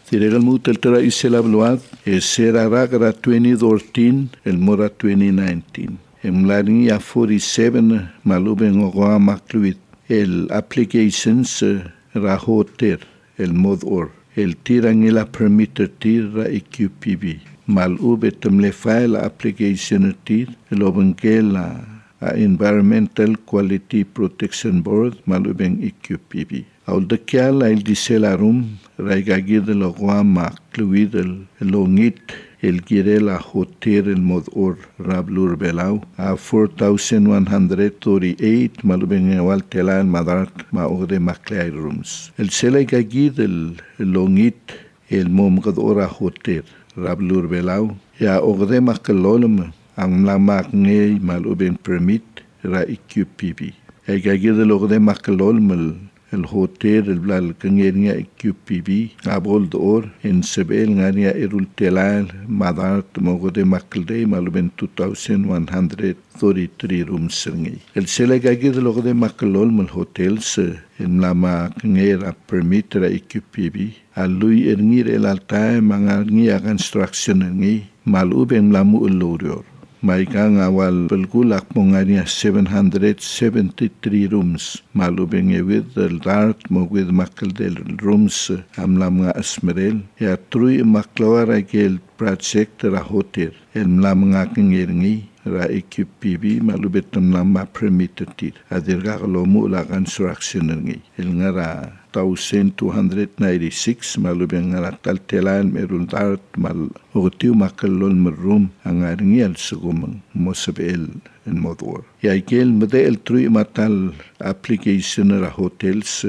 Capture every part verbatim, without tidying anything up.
Tiregal mutel tera isela bluad, e sera ragra twenty fourteen, el mora twenty nineteen. Emlaringi a forty-seven maluben ogoa makluit. El applications rahoter, el mod or. El tirangila permitter tira E Q P B. Malube temle file application tir, el obenquela a Environmental Quality Protection Board maluben E Q P B. Auldekial il diselarum raigagir de lo guama cluid el longit el girela hoter el mod or rablur belau a four thousand one hundred thirty-eight maluben ewal tela el madart ma ogde maclay rooms. El sela gagir el longit el mom gad ora hoter rablur belau ya ogde maklolum ang lamak ngey maluben permit ra E Q P B. El gagir de ogde maklolum el hotel el blal kengenia E Q P B abol dor en sebel ngania erul telal madart mogode maklde maluben two thousand one hundred thirty-three rooms ngi el selegagi de logode maklol mel hotels en lama ngera permitra E Q P B alui erngir el altae mangarngia construction ngi maluben lamu ulurior Maikang awal pelgulak mongania seven hundred seventy-three rooms malubeng with the dart mo with makal del rooms amlam nga asmerel ya trui maklawara gel project ra hotel el mlam nga kingerni ra E Q P B malubet mlam ma permitted adirga lomu la construction ngi el ngara one thousand two hundred ninety-six malubeng nga tal telan merul dart mal otiu makalol merum angarngi al sugumang mosabel en modor ya gel model trui matal application ra hotels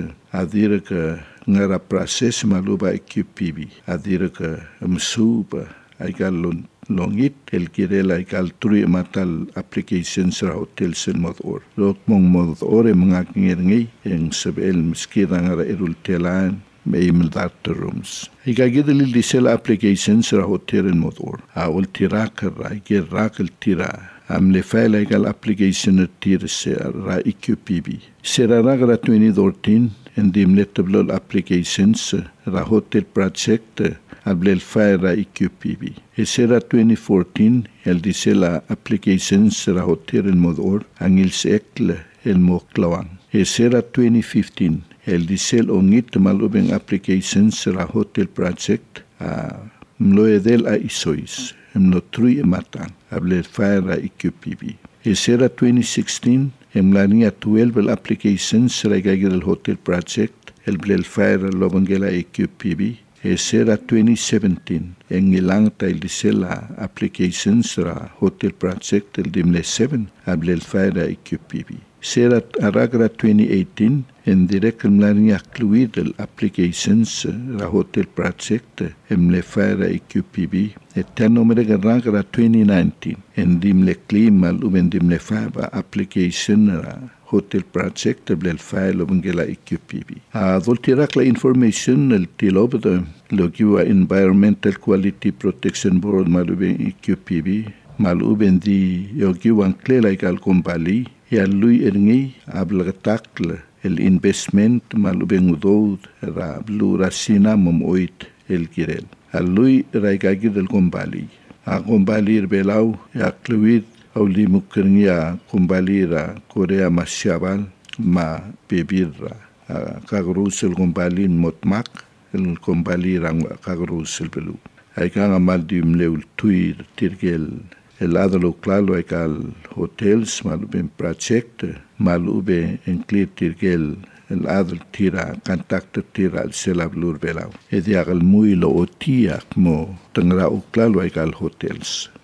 adirga ngara process maluba E Q P B adirga msuba aigal longit el kirela aigal trui matal applications ra hotels en modor lok mong modor e mangakingerngi en sabel miskira ngara erul telan meimel data rooms. Igagid el disel applications ra hotel en modor. A ul tirak ra igir rakal tira. Am le file igal application tir se ra E Q P B. Sera ragra twenty fourteen en dim letablol applications ra hotel project ablel file ra E Q P B. E sera twenty fourteen el disel applications ra hotel en modor angil sekle el moklawang. E sera twenty fifteen el disel ongit malubeng applications ra hotel project a mloedel a isois mlo trui matang able fire E Q P B. E sera twenty sixteen emlania twelve applications ra gagir el hotel project el blel fire lobangela E Q P B. E sera twenty seventeen engilang ta el disel applications ra hotel project el dimle seven able fire E Q P B. Sera aragra twenty eighteen en direct mlania cluid el applications ra hotel project emle fire E Q P B et nomere ragra twenty nineteen en dimle klima luben dimle fire application ra hotel project blel file obengela E Q P B. A voltirak la information el tilob de logiwa Environmental Quality Protection Board maluben E Q P B maluben di yogiwan klela igal kumbali ya lui erngi ablagatakle el investment maluben udod ra blura sina mom oit el girel. A lui raigagi del kumbali. A kumbali belau ya kluid auli mukerngia kumbali ra Korea Masyabal ma bebirra. A kagrus el kumbali motmak el kumbali rang kagrus el belu. Ay kanga maldim leul tuir tirgel el adalo claro ekal hotels malube project malube enclir tirgel el adal tira contacto tira al selablur belau e diagal muy lo otia mo tangra claro ekal hotels